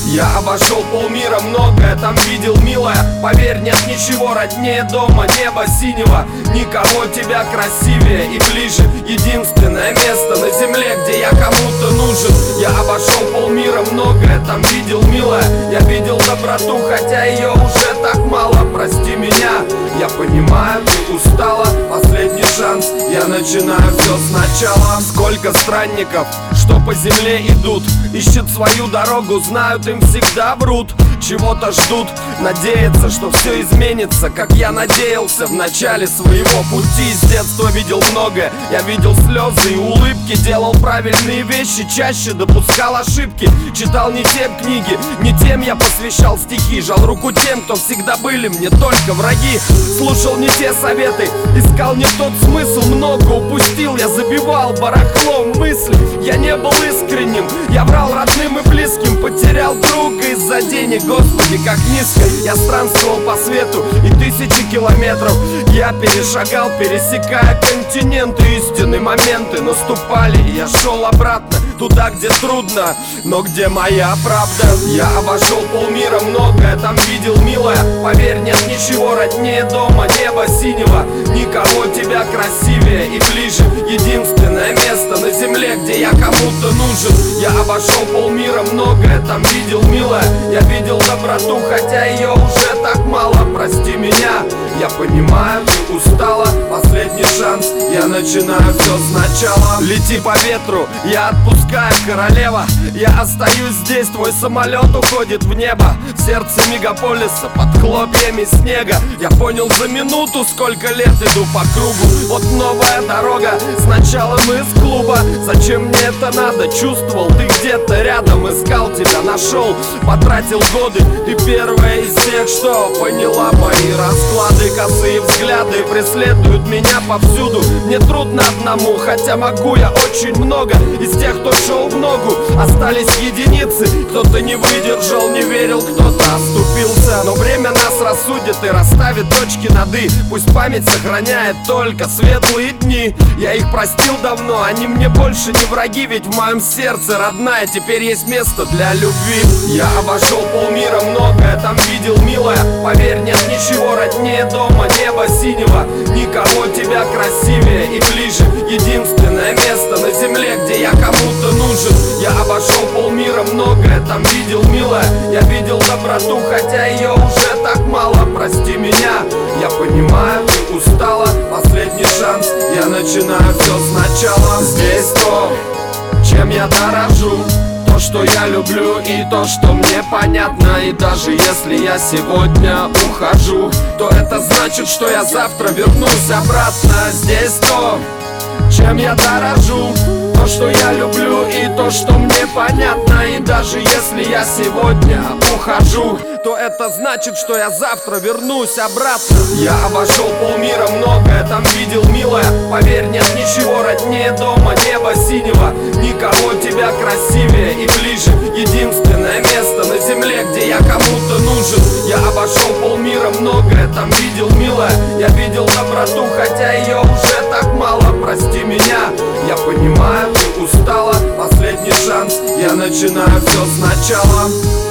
Я обошел полмира, многое там видел, милая. Поверь, нет ничего роднее дома, неба синего. Никого тебя красивее и ближе. Единственное место на земле, где я кому-то нужен. Я обошел полмира, многое там видел, милая. Я видел доброту, хотя ее уже так мало. Прости меня, я понимаю, ты устала. Последний шанс, я начинаю все сначала. Сколько странников, что по земле идут, ищут свою дорогу, знают, им всегда врут. Чего-то ждут, надеются, что все изменится, как я надеялся в начале своего пути. С детства видел многое, я видел слезы и улыбки. Делал правильные вещи, чаще допускал ошибки. Читал не те книги, не тем я посвящал стихи. Жал руку тем, кто всегда были мне только враги. Слушал не те советы, искал не тот смысл. Много упустил, я забивал барахлом мысли. Я не был искренним, я врал родным и близким. Потерял друга из-за денег, Господи, как низко. Я странствовал по свету и тысячи километров я перешагал, пересекая континенты. Истинные моменты наступали, и я шел обратно туда, где трудно, но где моя правда. Я обошел полмира, многое там видел, милая. Поверь, нет ничего роднее дома, неба синего. Никого тебя красивее и ближе. Единственное место на земле, где я кому-то нужен. Я обошел полмира, многое там видел, милая. Я видел доброту, хотя ее уже так мало. Прости меня, я понимаю, ты устала. Последний шанс, я начинаю все сначала. Лети по ветру, я отпускаю, королева. Я остаюсь здесь, твой самолет уходит в небо. В сердце мегаполиса, под хлопьями снега. Я понял за минуту, сколько лет иду по кругу. Вот новая дорога, сначала мы с клуба. Зачем мне это надо? Чувствовал, ты где-то рядом. Искал тебя, нашел, потратил годы. Ты первая из тех, что поняла мои расклады. Косые взгляды преследуют меня повсюду. Мне трудно одному, хотя могу я очень много. Из тех, кто шел в ногу, остались единицы. Кто-то не выдержал, не верил, кто-то оступился. Но время нас рассудит и расставит точки над «и». Пусть память сохраняет только светлые дни. Я их простил давно, они мне больше не враги. Ведь в моем сердце родная, теперь есть место для любви. Я обошел полмира, многое там видел, милая. Поверь, нет ничего роднее дома, неба синего. Никого тебя красивее и ближе. Единственное место на земле, где я кому-то нужен. Я обошел полмира, многое там видел, милая. Я видел доброту, хотя ее уже так мало. Прости меня, я понимаю, ты устала. Последний шанс, я начинаю все сначала. Здесь то, чем я дорожу, то, что я люблю и то, что мне понятно. И даже если я сегодня ухожу, то это значит, что я завтра вернусь обратно. Здесь то, чем я дорожу, то, что я люблю и то, что мне понятно. И даже если я сегодня ухожу, то это значит, что я завтра вернусь обратно. Я обошел полмира, многое там видел, милая. Поверь, нет ничего роднее дома, неба синего. Никого тебя красивее и ближе. Единственное место на земле, где я кому-то нужен. Я обошел полмира, многое там видел, милая. Я видел доброту, хотя ее уже так мало. Прости меня, я понимаю, ты устала. Последний шанс, я начинаю все сначала.